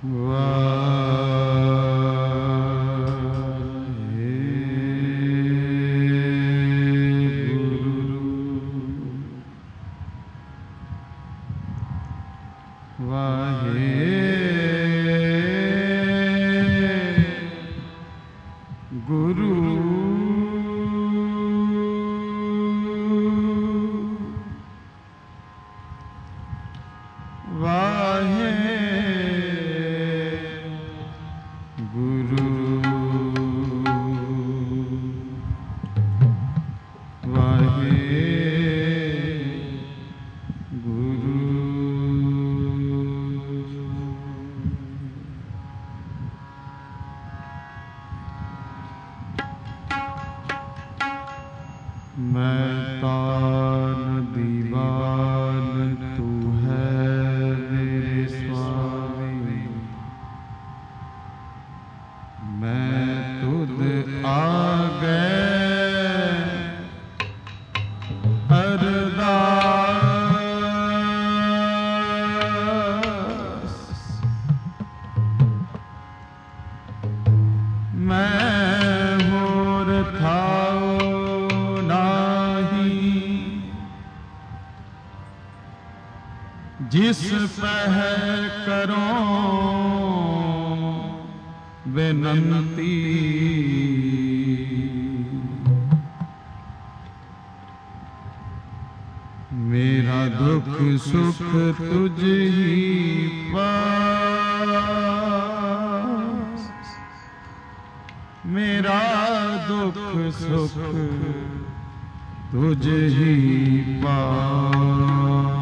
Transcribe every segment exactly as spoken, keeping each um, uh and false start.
जिस पह करो विनंती, मेरा दुख सुख तुझ ही पास, मेरा दुख सुख तुझ ही पास।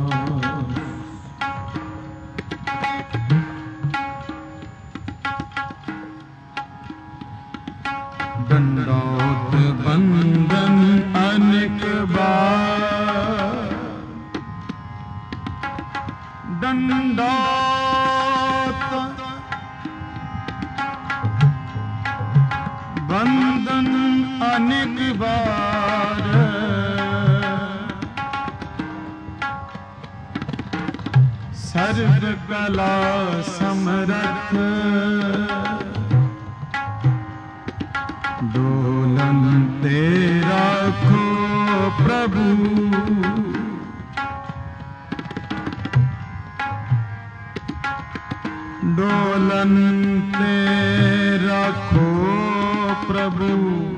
दंडौत बंदन अनेक बार, दंडौत बंदन अनेक बार, सर्व कला समरथ डोलन तेरा खो प्रभु, डोलन तेरा खो प्रभु,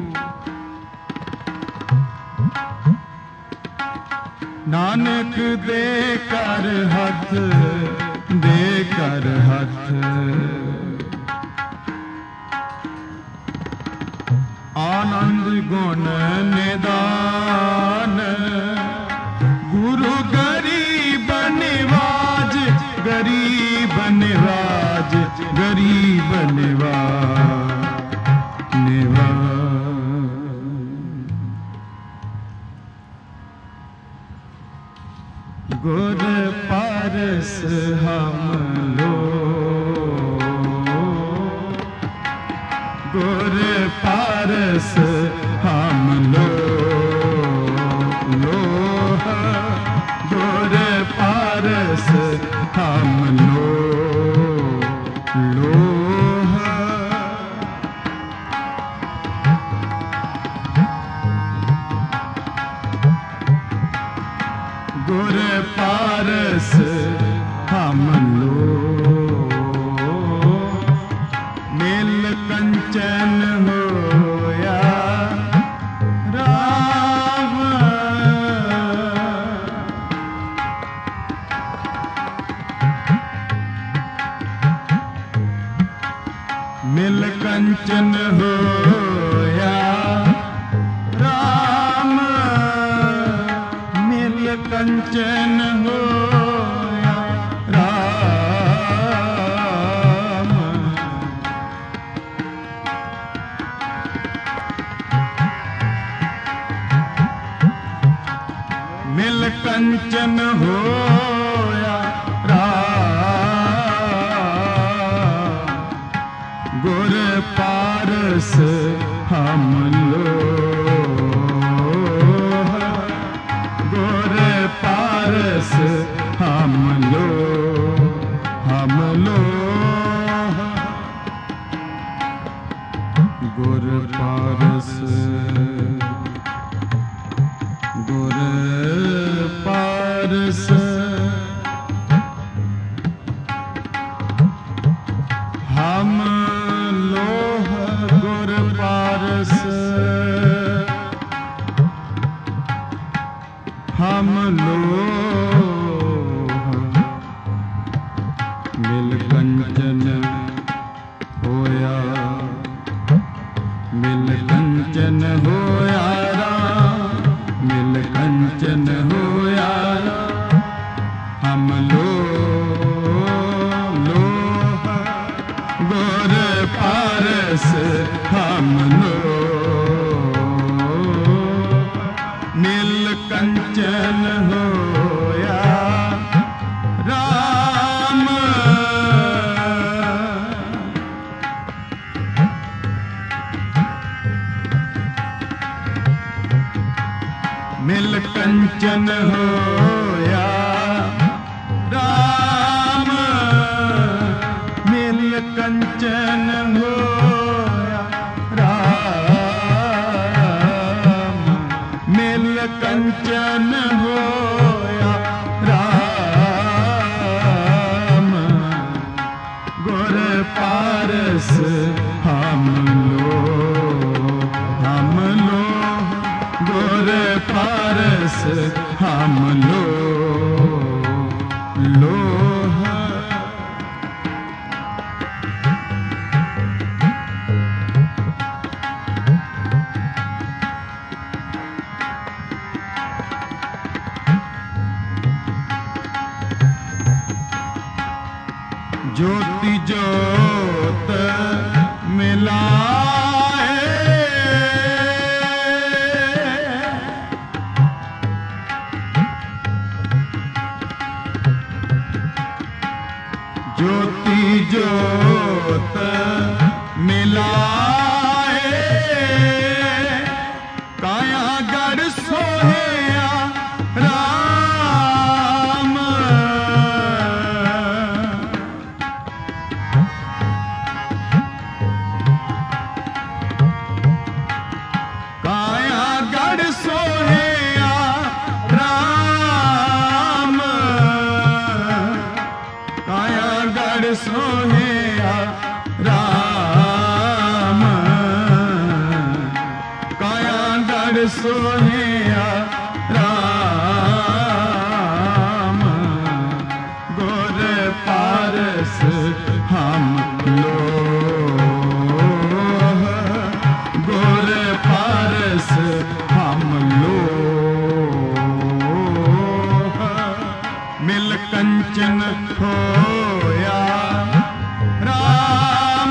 नानक दे कर हथ, दे कर हथ, आनंद गुण निदान, गुरु गरीब निवाज, गरीब निवाज, गरीब निवाज, निवाज। गुर पारस हम लोग, गुर पारस हम लोग, लोह गुर पारस हम लोग, लोह गुर पारस हम लोग, नील कंचन होया राम, नील कंचन होया राम, नील कंचन होया राम, नील कंचन होया राम, गुर पारस हम लोग, गुर पारस हम लोग, हम लोग मिल कंचन होया राम, मिल कंचन होया राम, मिल कंचन होया राम, गुर पारस हम लो, हम लो गुर पारस हम लो, लो ज्योति ज्योत मिलाए, ज्योति ज्योत मिलाए, काया गढ़ सोहेया राम, काया गढ़ सोहेया राम, काया गढ़ सोहेया राम, काया गढ़ सोहेया राम, गुर पारस हम लो, गुर पारस हम लो, मिल कंचन होया राम,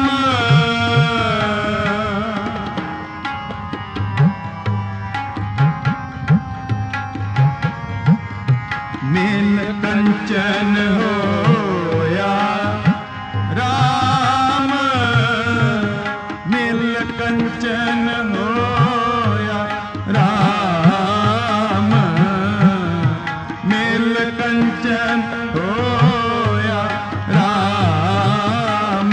मिल कंचन होया राम, मिल कंचन होया राम, मिल कंचन होया राम,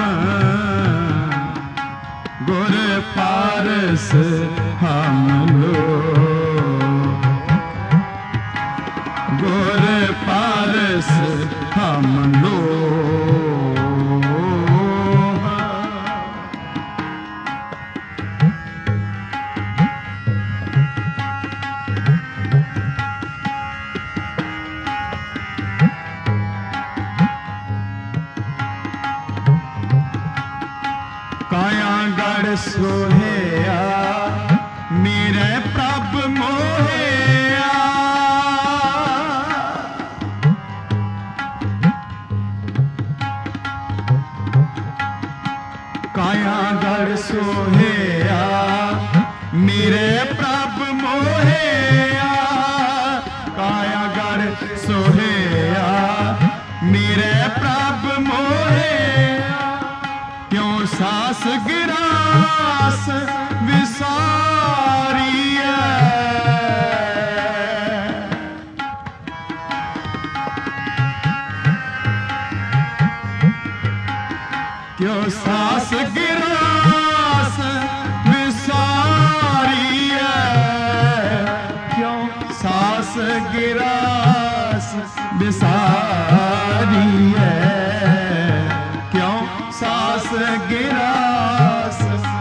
गुर पारस हम लो, गुर पारस हम लो, काया गढ़ सोहेया मेरे प्रभ मोहेया, काया गढ़ सोहेया मेरे प्रभ मोहेया, काया गढ़ सोहेया मेरे प्रभ मोहेया, क्यों सास गिरास विसारिया, क्यों सास गिरास विसारिया, क्यों सास गिरास विसारिया, क्यों सास गिरास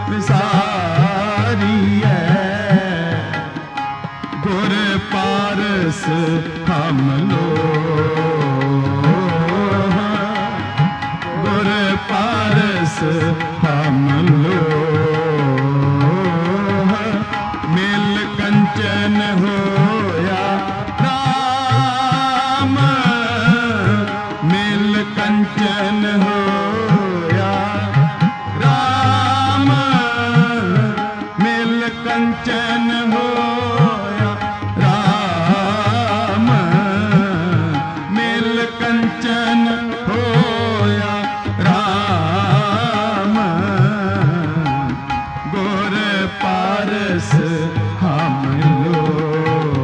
विसारिया, गुर पारस हम लो, गुर पारस हम लो, मिल कंचन होया राम, मिल कंचन होया राम, मिल कंचन होया राम, मिल कंचन होया राम, गुर पारस हम लो,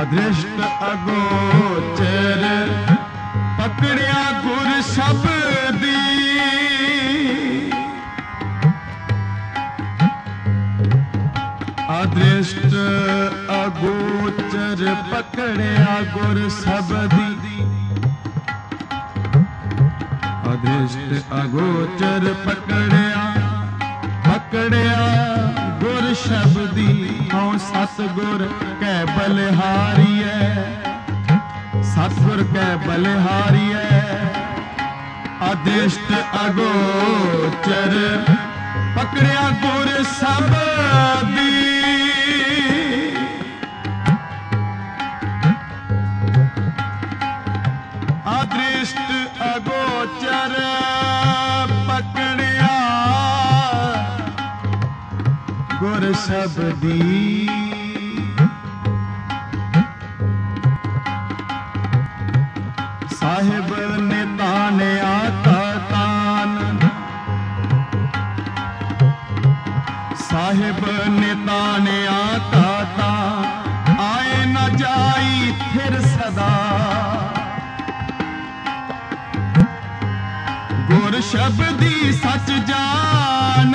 अदृष्ट अगोचर पकड़िया गुर शब्दी। अदृष्ट अगोचर पकड़िया गुर शब्दी। अदृष्ट अगोचर पकड़िया पकड़िया गुर शब्दी। हूँ सतगुर कै बलिहारीए, सतगुर कै बलिहारीए। अदृष्ट अगोचर पकड़िया गुर शब्दी। अदृष्ट अगोचर पकड़िया गुर शब्दी। साहिब ने ताने आता तान, साहिब ने ताने आता तान। आए न जाई फिर सदा गुर शब्दी सच जान।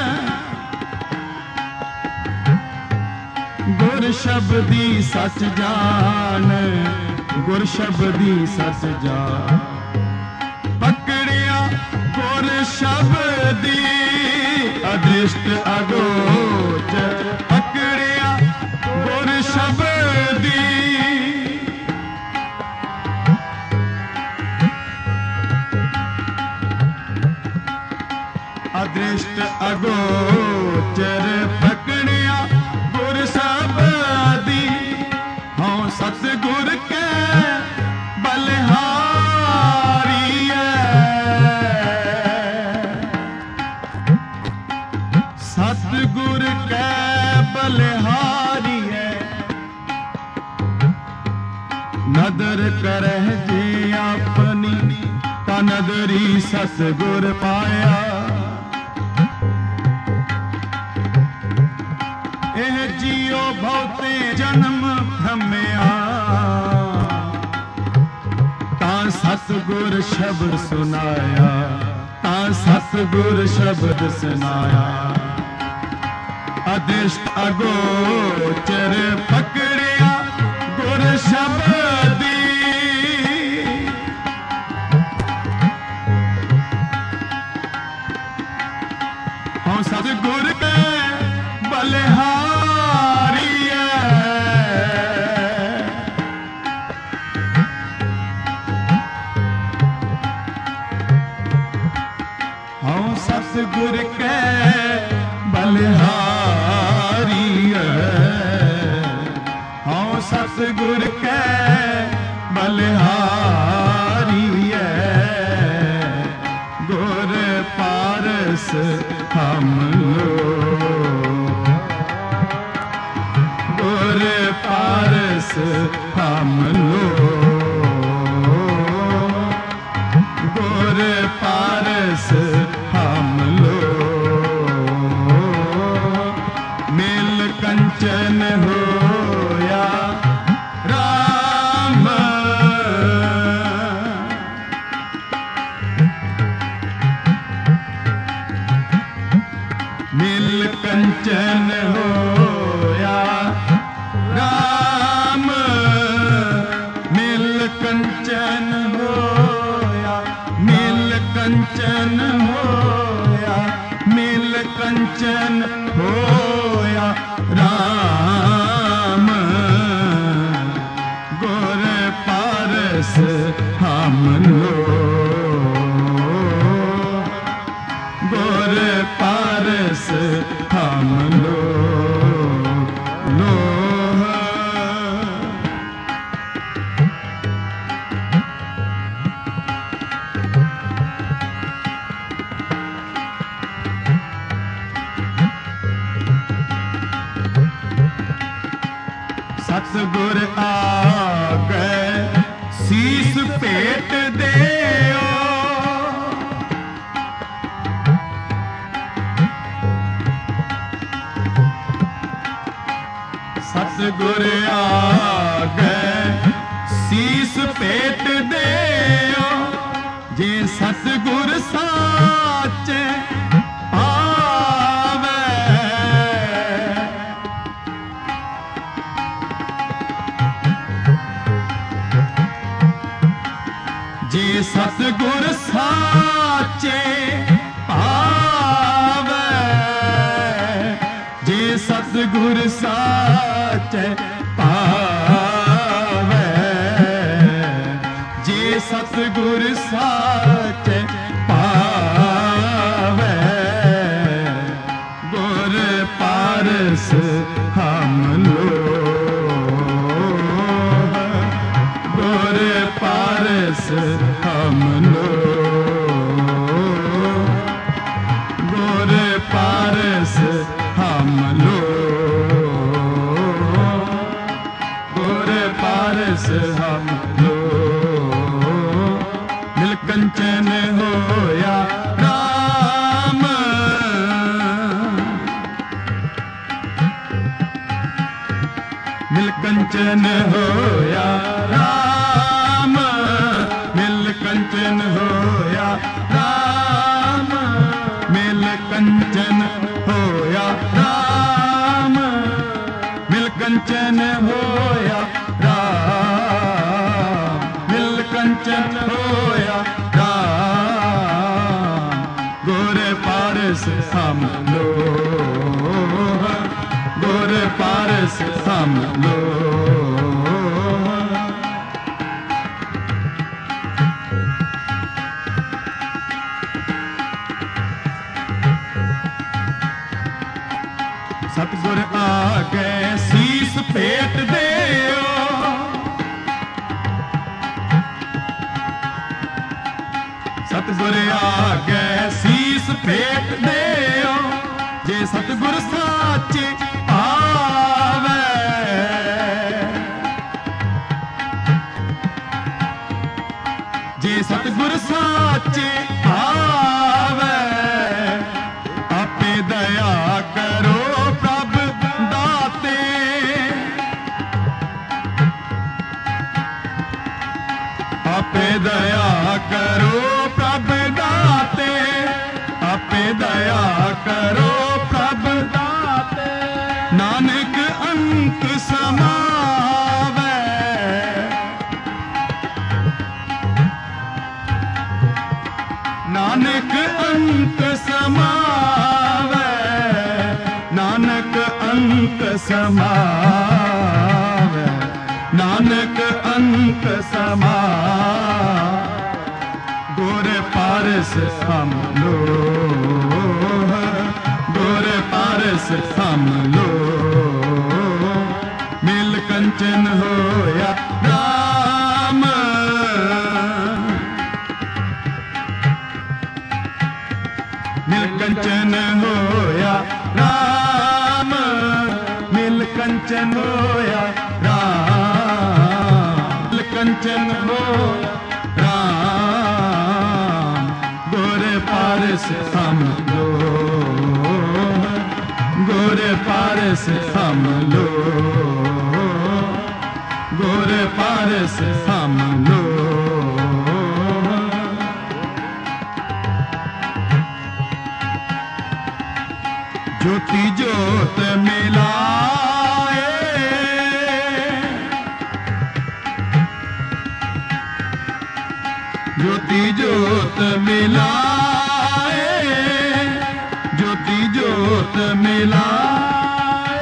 गुर शब्दी सच जान, गुर शब्दी सच जान। पकड़िया गुर शब्दी अदृष्ट अगोचर पकड़िया गुर शब्दी। अदृष्ट अगोचर पकड़िया गुर शब्दी। हूँ सतगुर के बलिहारी है, सतगुर के बलिहारी है। नदर करह जे अपनी ता नदरी सतगुर पाया। एह जियो बहुते जन्म भ्रमिया तां सतगुर शब्द सुनाया, तां सतगुर शब्द सुनाया। अदृष्ट अगोचर पकड़िया गुर शब्दी। हूँ सतगुर के बलिहारी हूँ सतगुर के बलिहारी हूँ सतगुर के बलिहारी गुर पारस हम लोग, गुर पारस हम लोग, गुर पारस हम लोग। मिल कंचन होया राम, मिल कंचन होया राम। मिल कंचन होया, मिल कंचन होया, मिल कंचन होया राम। गुर पारस हम लोग, गुर पारस हम लोग लोह। सतगुर आ गए शीस पेट देओ। सतगुर आ गए जे सतगुर साचे पावे, जे सतगुर साचे पावे, जे सतगुर साचे पावे, जे सतगुर साचे पावे, गुर पारस हम लोग, गुर पारस हम लोग, गुर पारस हम लोग, गुर पारस हम लोग। नीलकंचन होया राम, नीलकंचन होया राम, नीलकंचन होया राम, नीलकंचन होया राम, नीलकंचन होया राम, नीलकंचन होया राम, गुर पारस हम लोग, गुर पारस हम लोग। सतगुर आगे शीस फेट देओ, सतगुर आगे शीस फेट देओ, जे सतगुर साचे पावे, जे सतगुर साचे पावे, आपे दया करो प्रभ दाते, आपे दया करो प्रभ दाते, आपे दया करो प्रभ दाते, नानक अंत समावे, नानक अंत समावे, नानक अंत समावे, नानक अंत समावे, गुर पारस हम लोग, गुर पारस हम लोग। नीलकंचन होया राम, नीलकंचन होया राम, नीलकंचन होया राम, नीलकंचन होया राम, गुर पारस हम लोग, गुर पारस हम लोग, गुर पारस हम लोग। ज्योति ज्योत मिलाए, ज्योति ज्योत मिलाए, ज्योति ज्योत मिलाए,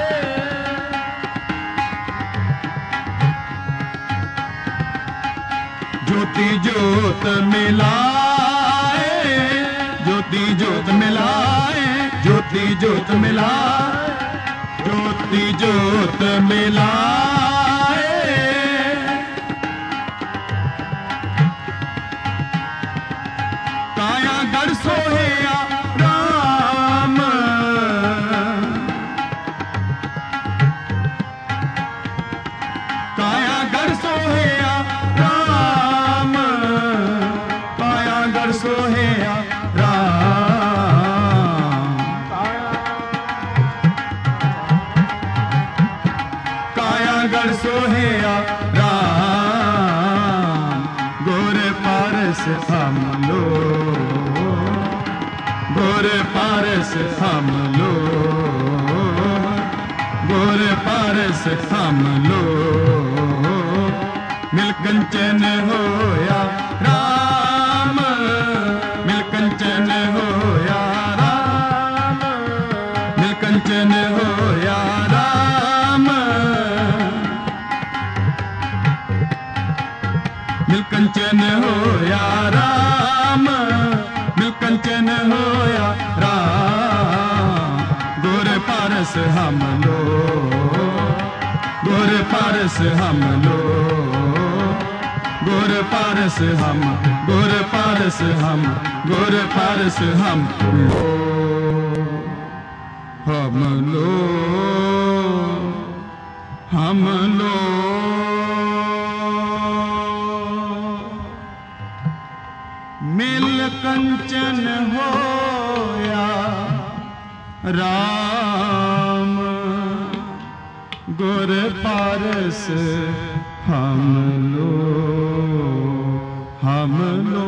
ज्योति ज्योत मिलाए, ज्योति ज्योत मिलाए, ज्योति ज्योत मिलाए, ज्योति ज्योत मिलाए, काया गढ़ सोहेया राम, काया गढ़ सोहेया राम, काया गढ़ सोहेया राम, काया लो, गुर पारस हम लो, गुर पारस हम लो। मिल कंचन होया राम, मिल कंचन होया राम, मिल कंचन होया राम, मिल कंचन होया राम, मिल कंचन होया राम। गुर पारस हम लो, गुर पारस हम लो, गुर पारस हम, गुर पारस हम, गुर पारस हम लो, हम लो, हम लो। मिल कंचन होया राम, गुर पारस हम लो, हम लो।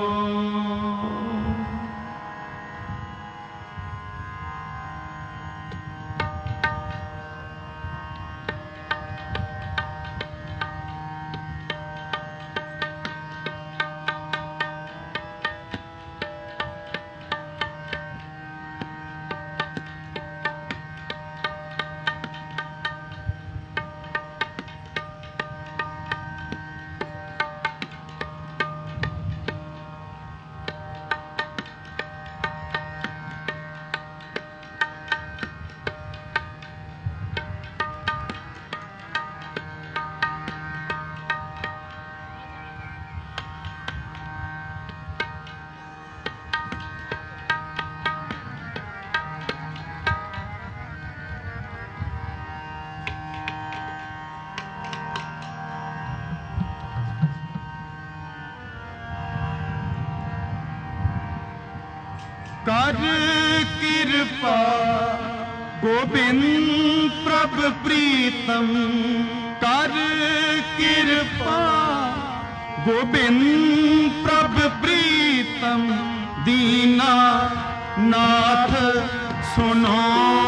कर कृपा गोविंद प्रभ प्रीतम, कर कृपा गोविंद प्रभ प्रीतम। दीना नाथ सुनो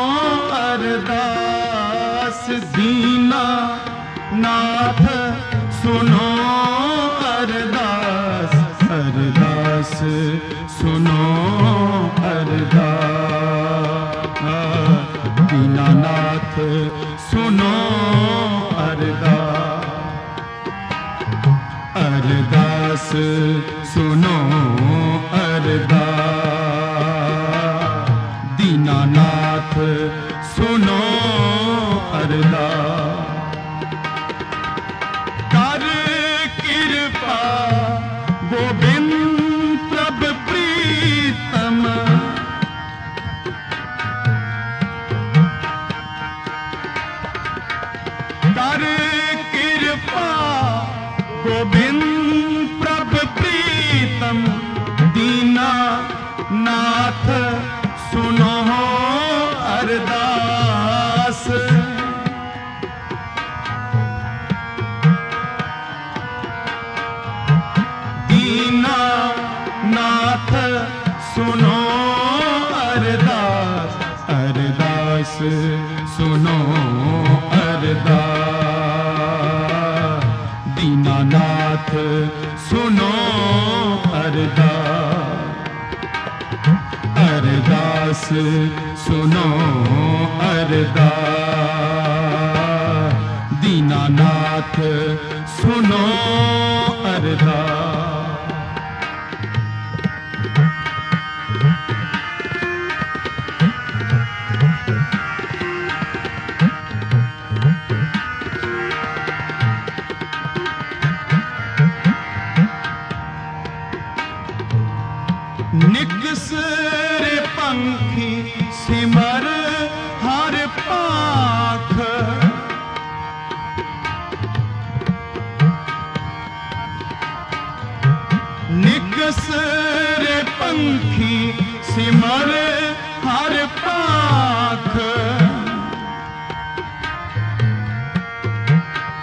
अरदास, दीना नाथ सुनो अरदास, अरदास सुनो अरदास। दीनानाथ सुनो अरदास, अरदास सुनो अरदास। दीनानाथ सुनो अरदास। कर कृपा गोविंद प्रभ प्रीतम, कर कृपा गोविंद प्रभ प्रीतम। दीना नाथ सुनो अरदास, दीना नाथ सुनो अरदास, अरदास सुनो अरदास। दीनानाथ सुनो अरदास, अरदास सुनो अरदास। दीनानाथ सुनो अरदास। निकसर पंखी सिमर हर पाख, निकसर पंखी सिमर हर पाख।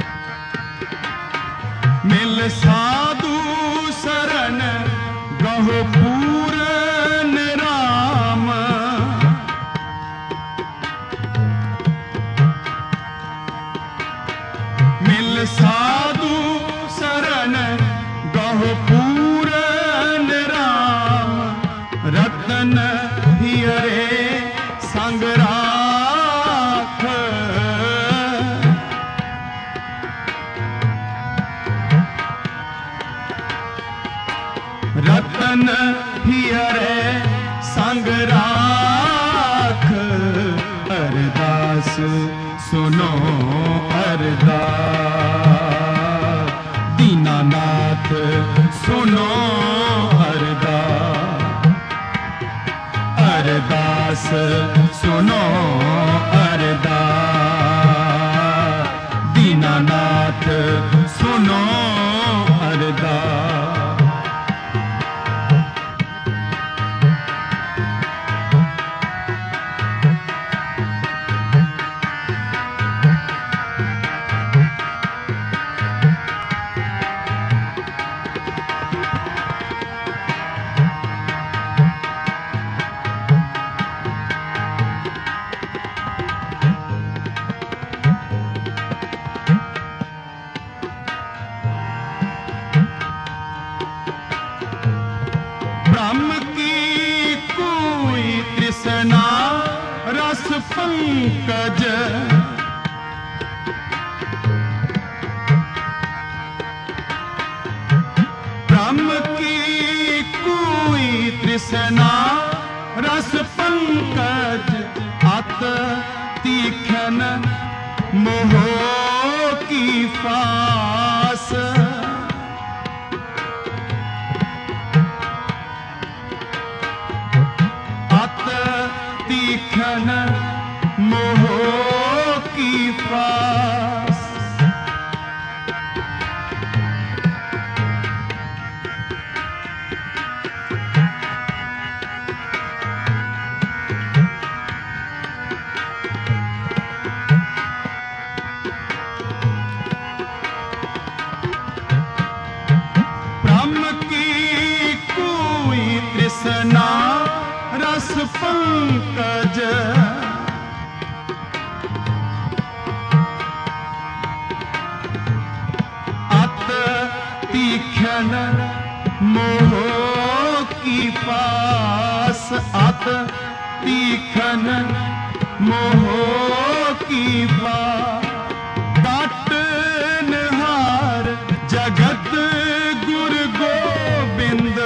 मिल साधु शरण गहो कहो पूरन राम। मिल साधु शरण गहो पूरन राम। रतन हियरे संग राख। रतन हियरे संग राख। अरदास सुनो अरदास। दीनानाथ सुनो अरदास। अरदास सुनो अरदास। दीनानाथ सुनो अरदास। ब्रह्म की कोई तृष्णा रस पंकज। ब्रह्म की कोई तृष्णा रस पंकज। अत तीखन मोह की फास। तीखन मोह की फास। ब्रह्म की कोई तृष्णा रस पंकज। अत तीखन मोह की पास। अत तीखन मोह की पास। काटनहार जगत गुरु गोविंद।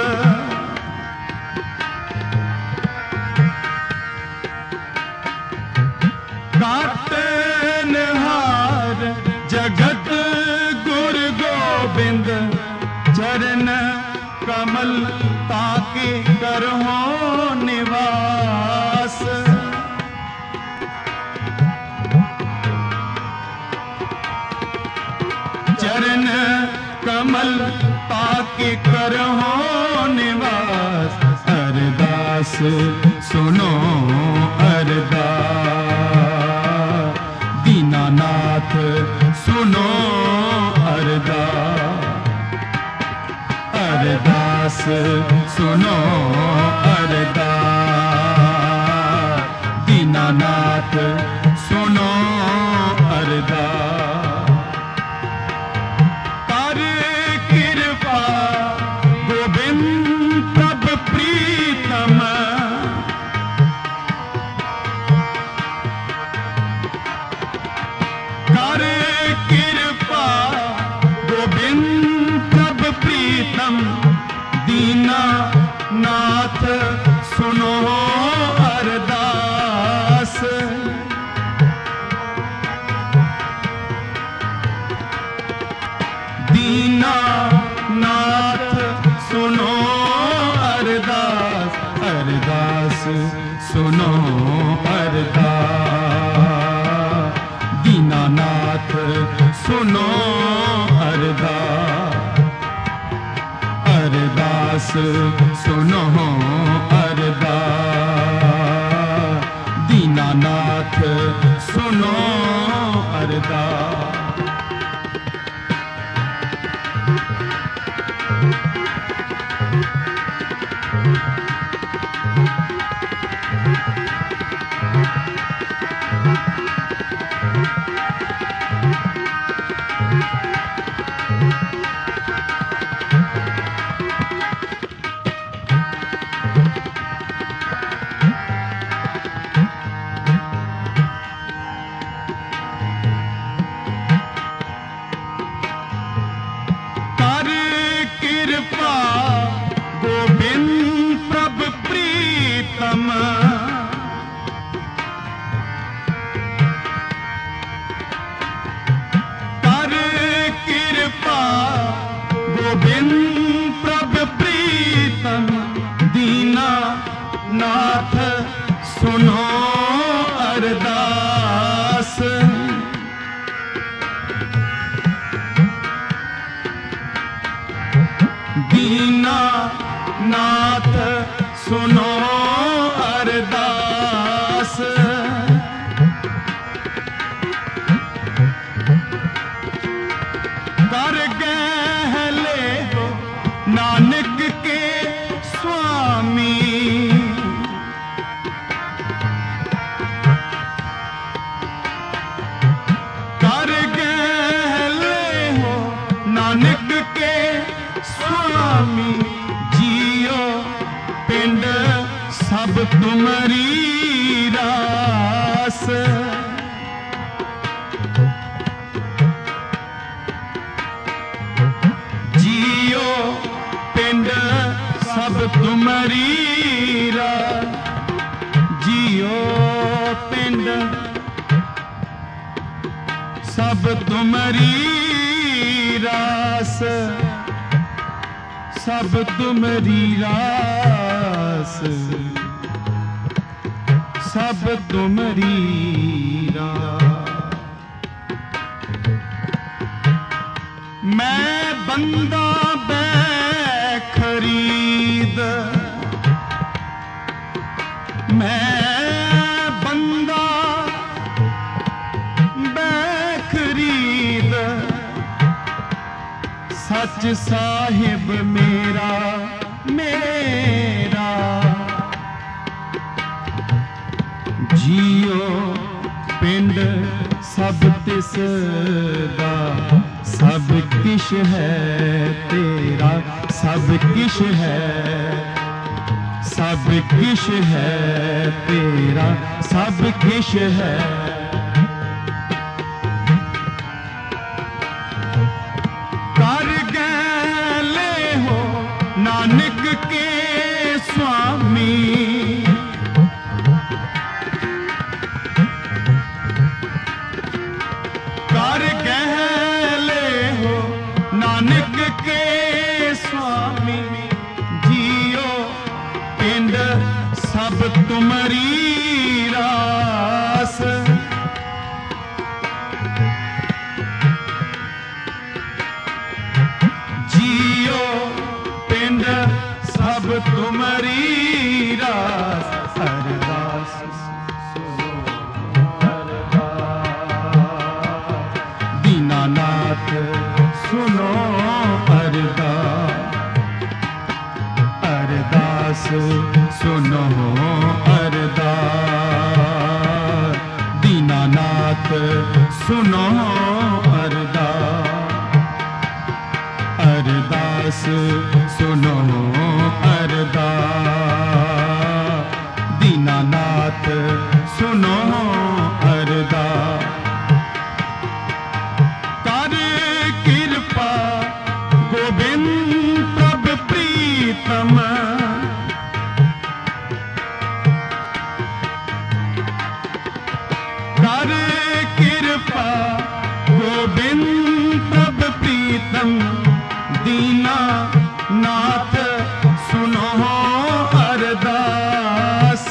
काटनहार जगत गुरु गोविंद। चरण कमल ताके करहो निवास। चरण कमल ताके करहो निवास। अरदास सुनो अरदास। दीनानाथ सुनो अरदास। अरदास सुनो अरदास। दीनानाथ सुनो अरदास। कर कृपा गोविंद तब प्रीतम। कर कृपा गोविंद तब प्रीतम। दीनानाथ सुनो अरदास। दीनानाथ सुनो अरदास। अरदास सुनो अरदास। दीनानाथ सुनो अरदास। अरदास सुनो अरदास। दीनानाथ सुनो अरदास। नाथ सुनो अरदास। दीना नाथ सुनो अरदास। कर गहले हो नानक के स्वामी। कर गहले हो नानक के स्वामी। जियो पिंड सब तुम्हारी रास। जियो पिंड सब तुम्हारी रास। जियो पिंड सब तुम्हारी रास। सब तुम्हारी रास। सब तुम्हारी रास। मैं बंदा बेखरीद। मैं बंदा बेखरीद। सच साहिब मेरा मेरा। जियो पिंड सब तिस दा। सब किश है तेरा। सब किश है। सब किश है तेरा। सब किश है। कर गहले हो नानक के स्वामी। कर गहले हो नानक के स्वामी। जियो पिंड सब तुम्हारी रास। जियो पिंड सब तुम्हारी रास। अरदास सुनो अरदास। दीनानाथ सुनो अरदास। अरदास सुनो अरदास। दीनानाथ सुनो अरदास। अरदास सुनो अरदास। दीनानाथ सुनो अरदास। कर कृपा गोविंद प्रभ प्रीतम। कर कृपा गोविंद प्रभ प्रीतम। दीना नाथ सुनो अरदास।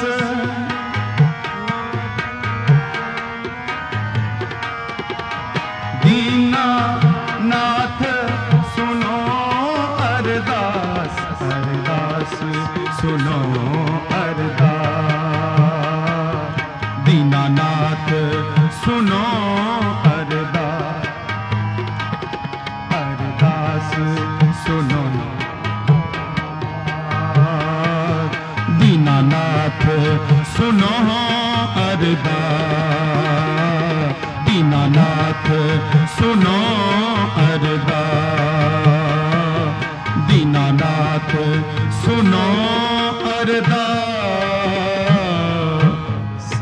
दीना नाथ सुनो अरदास। अरदास सुनो अरदास। दीनानाथ सुनो अरदास। अरदास सुनो दीनानाथ सुनो अरदास, दीनानाथ सुनो अरदास, दीनानाथ सुनो अरदास।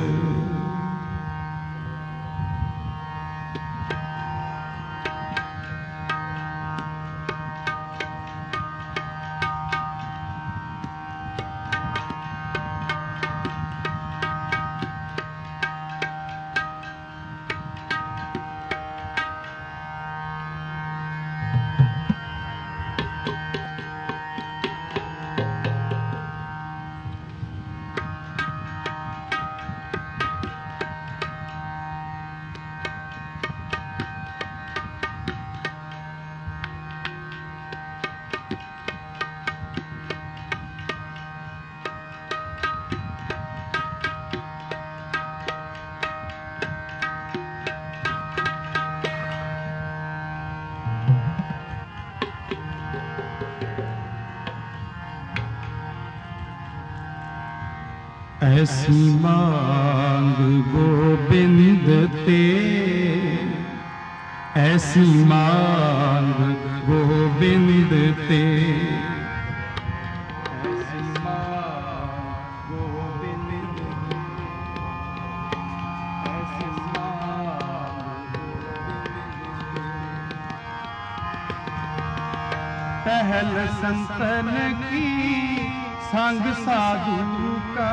ऐसी मांग गोबिंद ते, ऐसी मांग गोबिंद ते, ऐसी मांग गोबिंद ते, ऐसी मांग पहल संतन की संग साधु का,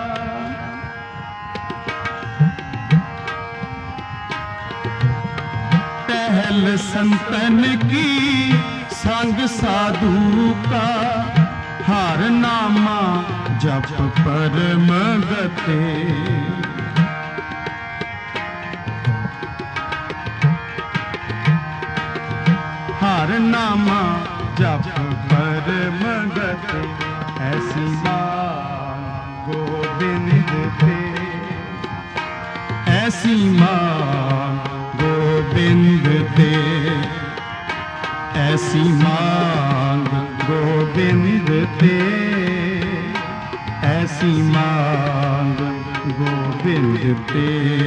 पहल संतन की संग साधु का, हर नामा जप परम गते, हर नामा जप परम गते। ऐसी मांग गोबिंद ते, ऐसी मांग गोबिंद ते, ऐसी मांग गोबिंद ते, ऐसी मांग गोबिंद ते।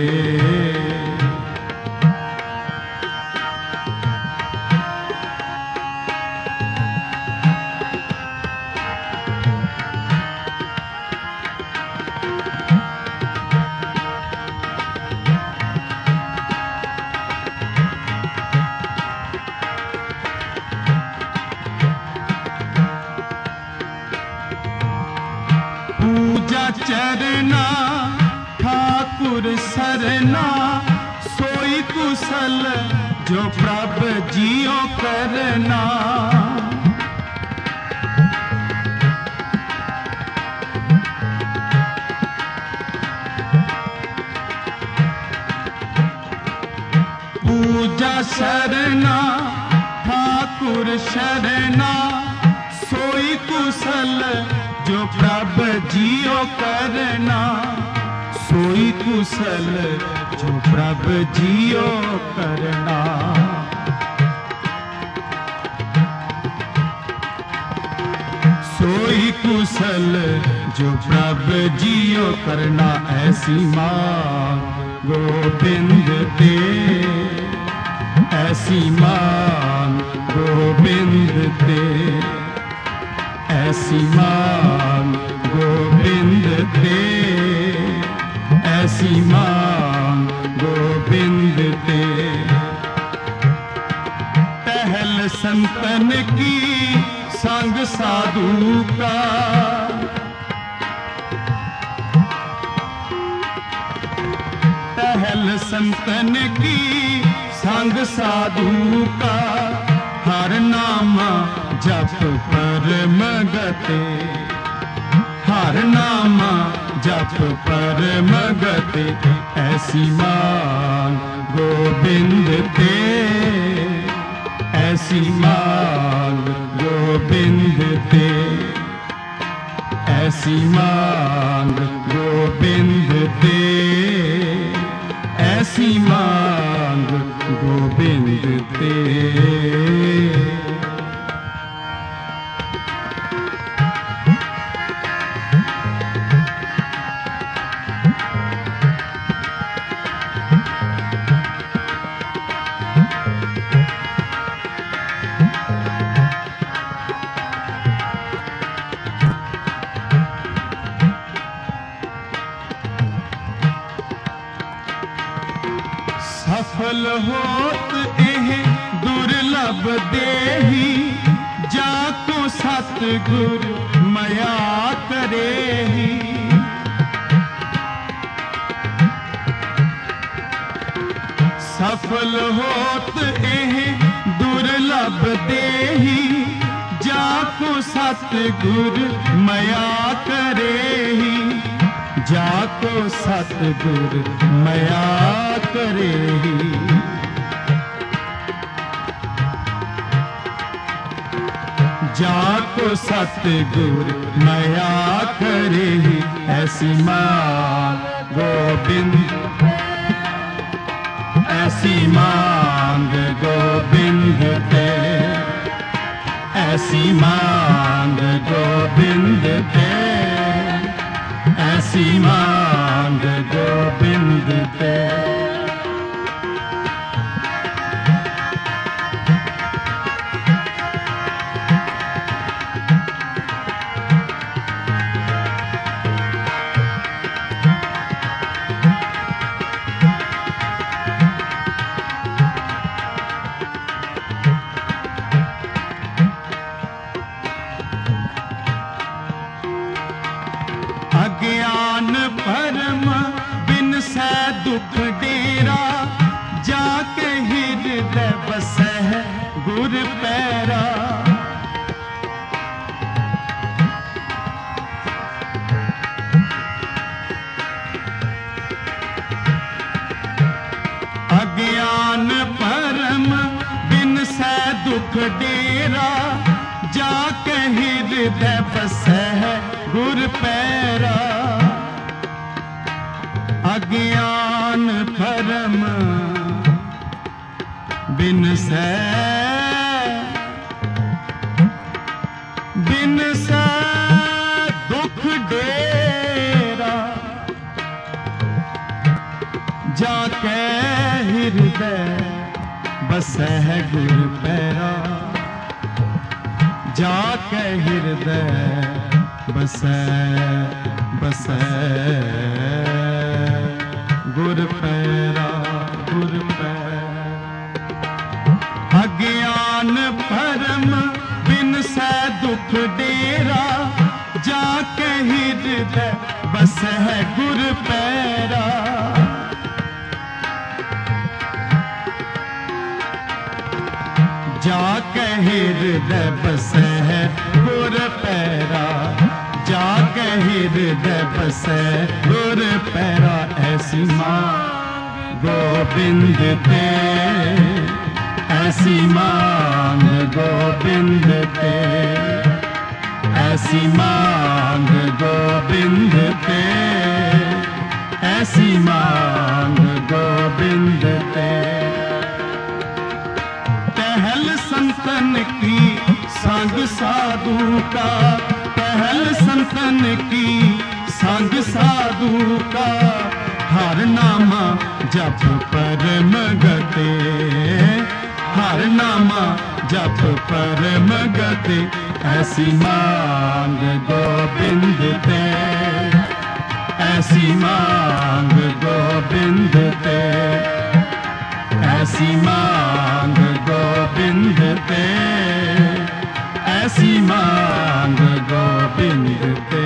चरना ठाकुर सरना, सोई कुशल जो प्रभ जियो करना, पूजा शरणा ठाकुर शरणा, सोई कुशल जो प्रभ जियो करना, सोई कुशल जो प्रभ जियो करना। सोई कुशल जो प्रभ जियो करना। ऐसी मांग गोबिंद ते, ऐसी मांग गोबिंद ते, ऐसी मांग गोबिंद ते, ऐसी मांग गोबिंद ते। पहल संतन की संग साधु का, पहल संतन की संग साधु का, हर नामा जप परम गते, हर नामा जप परम गते। ऐसी मांग गोबिंद ते, ऐसी मांग गोबिंद ते, ऐसी मांग गोबिंद ते, ऐसी मांग गोबिंद ते। सफल होत एह दुर्लभ देही, जाको सतगुर मया करेही। सफल होत एह दुर्लभ देही, जाको सतगुर मया करेही। जाको सतगुर मया करेही। जाको सतगुर मया करेही। ऐसी मांग गोबिंद, ऐसी मांग गोबिंद ते, ऐसी मांग गोबिंद ते, ऐसी मांग गोबिंद ते। अज्ञान भरम बिन सै दुख डेरा, जाके हृदय बसै गुर पैरा। अज्ञान भरम बिन सै दुख डेरा, जाके हृदय बसै गुर पैरा। अज्ञान भरम बिन सै, बिन सै दुख डेरा, जाके हृदय बसै गुर पैरा। जाके हृदय बसै बसै गुर पैरा, गुर पैरा। अज्ञान भरम बिन सै दुख डेरा, जाके हृदय बसै गुर पैरा। जाके हृदय बसै गुर पैरा। जाके हृदय बसै गुर पैरा। ऐसी मांग गोबिंद ते, ऐसी मांग गोबिंद ते, ऐसी मांग गोबिंद ते, ऐसी मांग गोबिंद ते। पहल संतन की संग साधु का, पहल संतन की संग साधु का, हर नामा जप परम गते, हर नामा जप परम गते। ऐसी मांग गोबिंद ते, ऐसी मांग गोबिंद ते, ऐसी मांग गोबिंद ते, ऐसी मांग गोबिंद ते।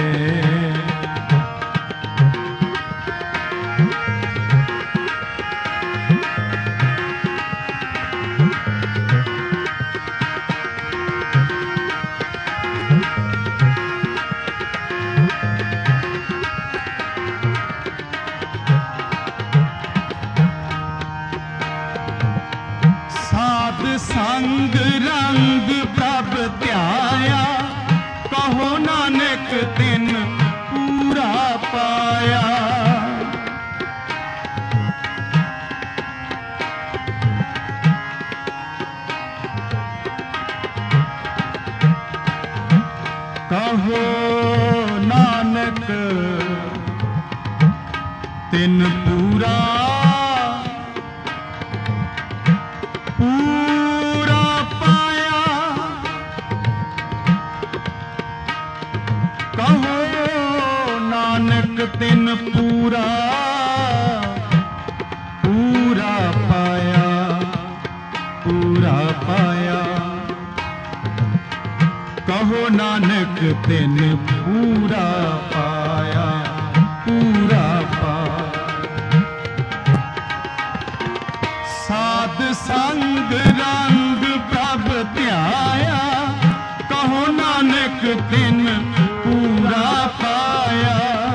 साध संग रंग प्रभ ध्याया, कहो नानक दिन पूरा पाया। कहो नानक दिन पूरा पूरा पाया। कहो नानक दिन पूरा पूरा पाया। नानक तिन पूरा पाया, पूरा पाया। साध संग रंग प्रभ ध्याया, कहो नानक तिन पूरा पाया।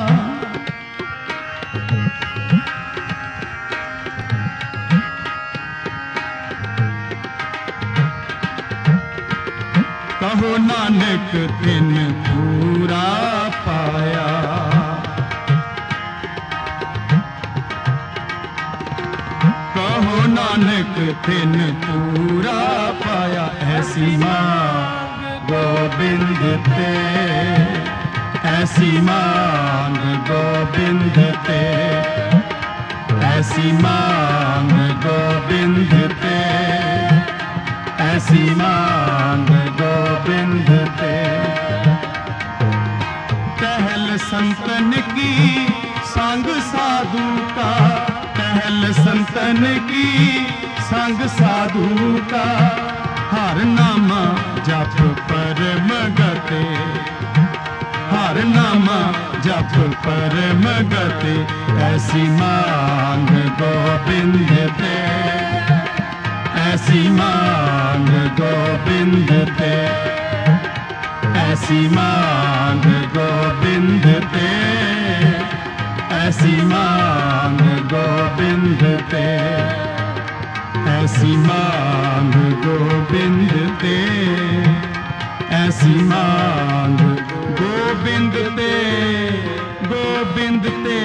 कहो नानक तिन पूरा पाया। कहो नानक तिन पूरा पाया। ऐसी मांग गोबिंद ते, ऐसी मांग गोबिंद ते, ऐसी मांग गोबिंद ते, ऐसी मांग गोबिंद ते। टहल संतन की संग साधु का, टहल संतन की संग साधु का। हर नामा जप परम गते, हर नामा जप परम गते। ऐसी मांग गोबिंद ते, ऐसी मांग गोबिंद ते, ऐसी मांग गोबिंद ते, ऐसी मांग गोबिंद ते, ऐसी मांग गोबिंद ते, ऐसी मांग गोबिंद ते, गोबिंद ते।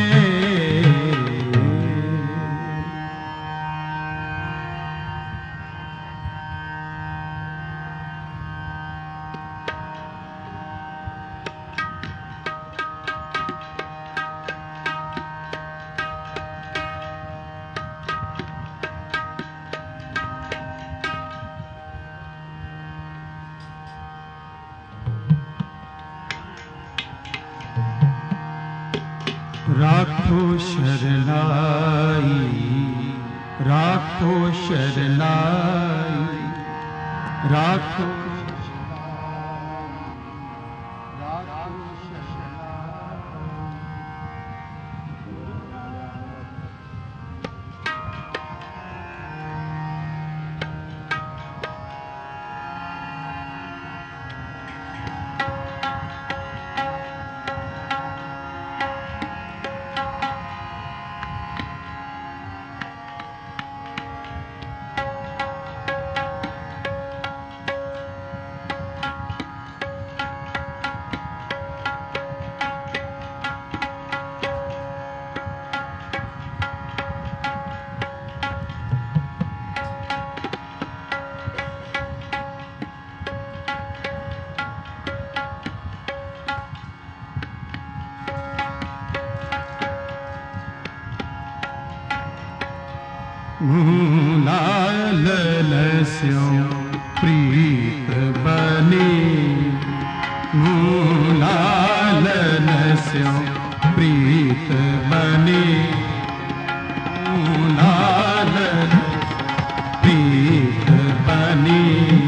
राखो शरणाई, राखो शरणाई, राखो लाल लस्यों प्रीत बनी, लाल लस्यों प्रीत बनी, लाल प्रीत बनी,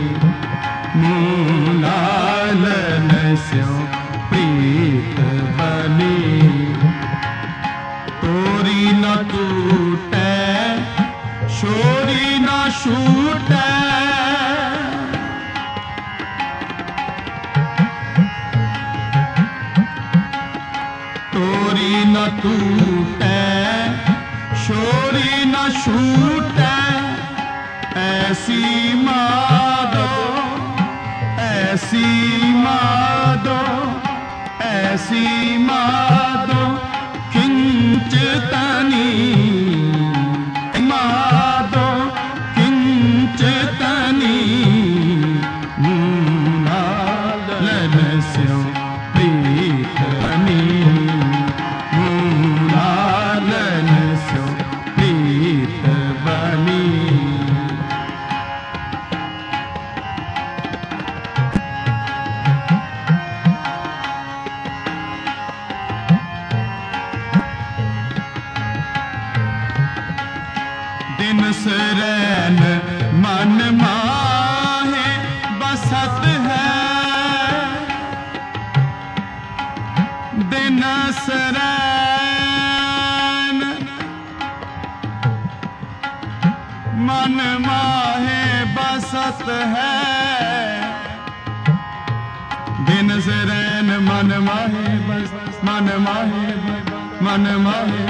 लाल लस्यों प्रीत बनी। तोरी न टूटे छोरी ना छूटे, तोरी न टूटे छोरी न छूटे। ऐसी मादो, ऐसी मादो, ऐसी मादो किंचितनी, मादो किंचितनी। लाल लस्यों प्रीत बनी, लाल लस्यों प्रीत बनी। दिन सरैन मन माहे बसत है, दिन सरैन मन माहे बसत है। दिन सरैन मन माहे बस मन माहे मन माहे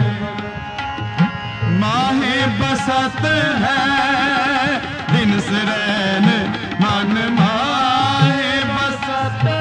माहे बसत है। दिन सरैन मन माहे बसत है।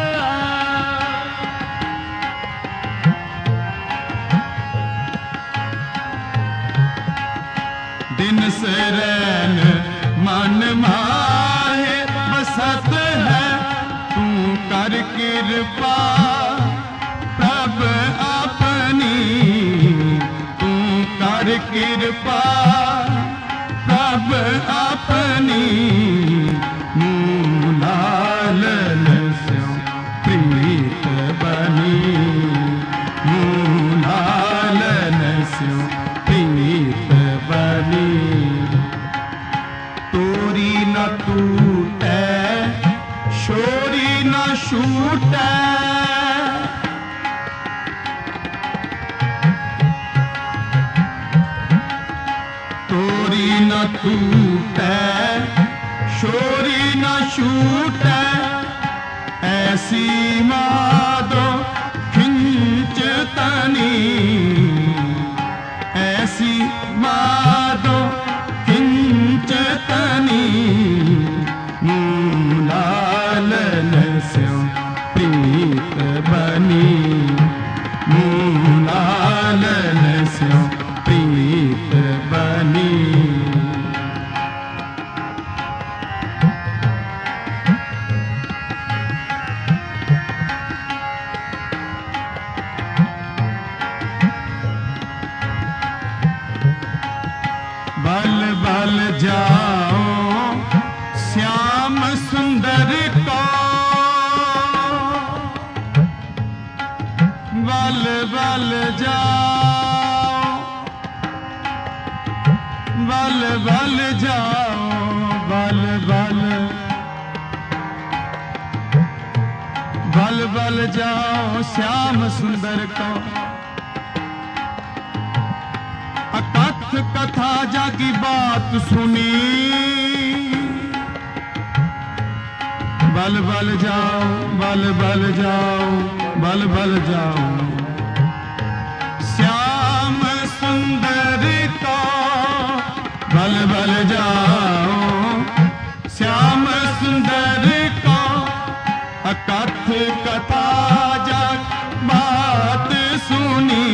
दिन सरैन मन माहे बसत है। तू कर कृपा प्रभ अपनी, तू कर कृपा प्रभ अपनी। मूलालन स्यों प्रीत बनी, मूलालन स्यों प्रीत बनी। तोरी न टूटै शोरी न छूटै। तोरी न टूटै शोरी न छूटै। ऐसी माधो खिंच तनी, ऐसी माधो खिंच तनी। मूलालन स्यों प्रीत बनी, मूलालन स्यों प्रीत बनी। बल बल जाओ श्याम सुंदर को, बल बल जाओ बल बल जाओ बल बल बल बल जाओ श्याम सुंदर को। अकथ कथा जाकी बात सुनी, बल बल जाओ बल बल जाओ बल बल जाओ श्याम सुंदर को। बल बल जाओ श्याम सुंदर को। अकथ कथा जाक बात सुनी,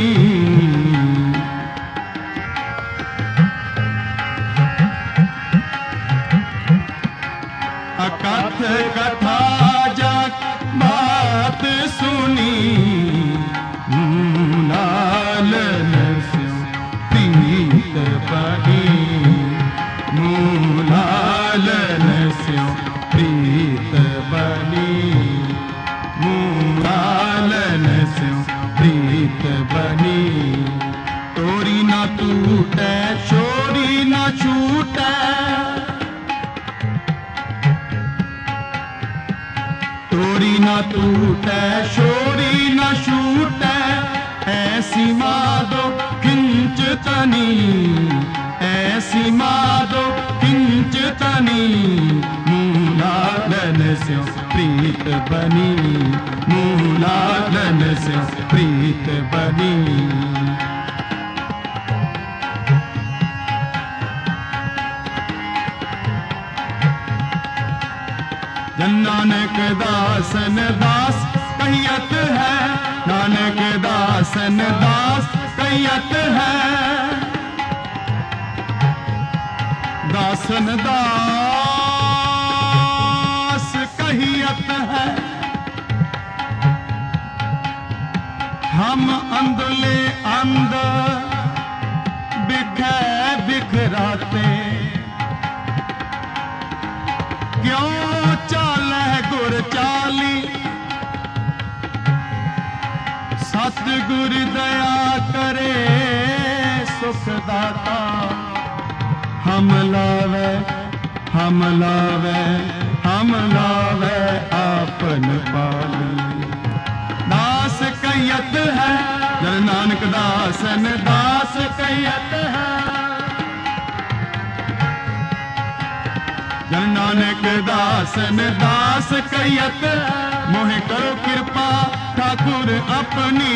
अकथ कथा जाक बात सुनी। मूलालन स्यों प्रीत बनी, मूलालन स्यों प्रीत बनी, मूलालन स्यों प्रीत बनी। तोरी न टूटै शोरी न छूटै। तोरी न टूटै शोरी न छूटै। ऐसी माधो खिंच तनी, ऐसी माधो खिंच तनी। मूलालन स्यों प्रीत बनी, मूलालन स्यों प्रीत बनी। नानक दासन दास कहियत है, नानक दासन दास कहियत है। दासन दास कहियत है। हम अंधले अंध बिखै बिखराते। क्यों चालै गुर चाली, सतगुर दया करे सुख दाता। हम लावे हम लावे हम लावे आपन पाली। दास कहीं ਕਈਅਤ ਹੈ, ਜਨ ਨਾਨਕ ਦਾਸਨ ਦਾਸ ਕਈਅਤ ਹੈ। ਜਨ ਨਾਨਕ ਦਾਸਨ ਦਾਸ ਕਈਅਤ, ਮੋਹਿ ਕਰੋ ਕਿਰਪਾ ਠਾकुर अपनी।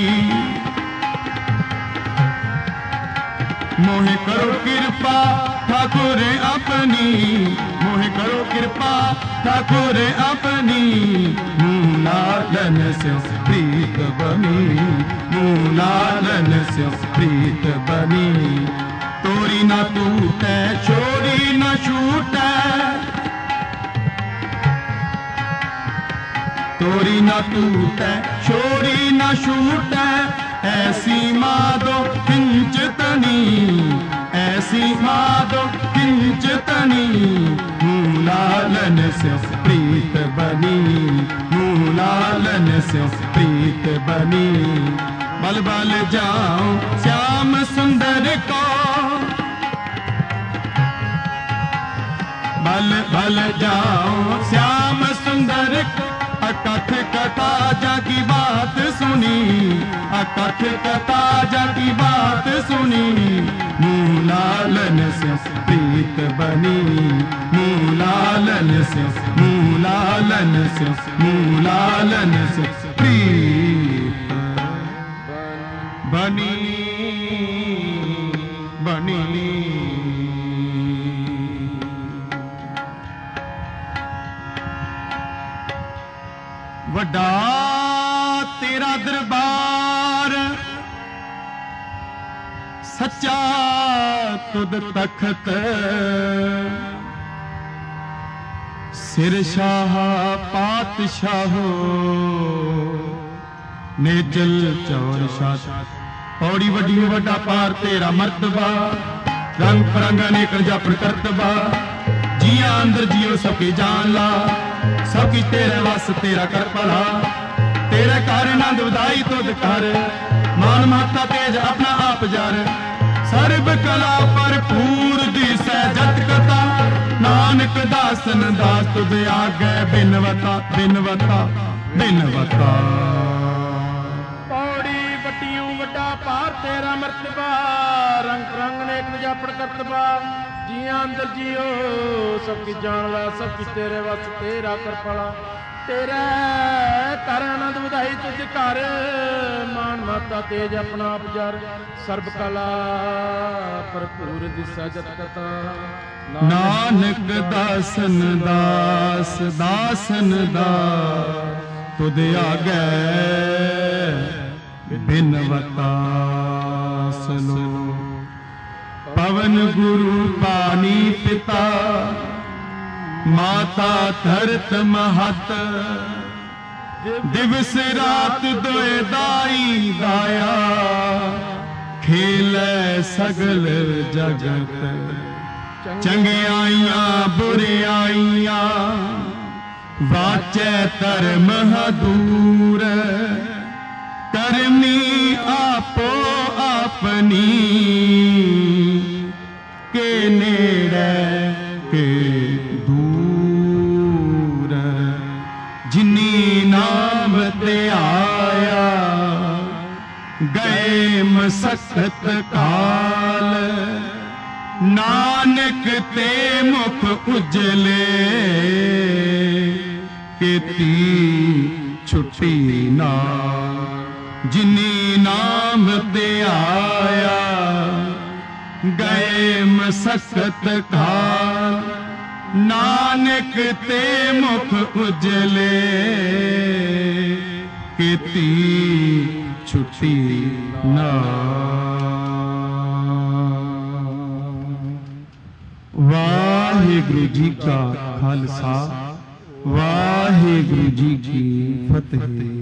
मोहे करो कृपा ठाकुर अपनी, मोहे करो कृपा ठाकुर अपनी। मुँह लालन से प्रीत बनी, मुँह लालन से प्रीत बनी। तोरी ना टूटे छोरी ना छूटे, तोरी ना टूटे छोरी ना छूटे। ऐसी माधो किंचतनी, ऐसी माधो किंचतनी। मुँह लालन से प्रीत बनी, मुँह लालन से प्रीत बनी। बल बल जाऊं श्याम सुंदर को, बल बल जाऊं श्याम सुंदर को। अकथ कथा जाकी बात सुनी, अकथ कथा जाकी बात सुनी। मुँह लालन से प्रीत बनी, मुँह लालन से, मुँह लालन से, मुँह लालन से प्रीत बनी बनी। वड्डा तेरा दरबार, सच्चा तुद तखत। सिर शाह पातशाहो, नेजल चौर शाह। पौड़ी वड्डी वड्डा पार तेरा मर्तबा, रंग परंग अनेक जापन करतबा। जिया अंदर जियो सबकी जान ला, सबकी तेरे वस तेरा कर भला। तेरे घर नंद उदाई तुद कर, मान माता तेज अपना आप जर। सर्ब कला भरपूर दिसै जत कथा, नानक दासन दास तुद आगे बिनवता बिनवता बिनवता। पौड़ी वड्डियों वड्डा पार तेरा मर्तबा, रंग रंग नेक जापन करतबा। जिया अंदर जियो सबकी जान ला, सबकी तेरे वस तेरा कर भला। तेरे कर आनंद ਵਧਾਈ तुझ घर, मान माता तेज अपना आप जर। सर्ब कला भरपूर दिसै जत कथा, नानक दासन दास दासन दास तुद आगे बिनवता सलो। पवन गुरु पानी पिता, माता धरत महत। दिवस रात दोए दाई दाया, खेलै सगल जगत। चंगियाइयां बुरियाइयां, वाचै धर्म दूर। करनी आपो अपनी, के नेड़े के दूर। जिनी नाम ते आया, गए मसकत काल। नानक ते मुख उजले, केती छुट्टी ना। जिनी नाम ते आया, गए मसकत काल। नानक ते मुख उजले, केती छुट्टी ना। वाहिगुरु जी का खालसा, वाहिगुरु जी की फतेह।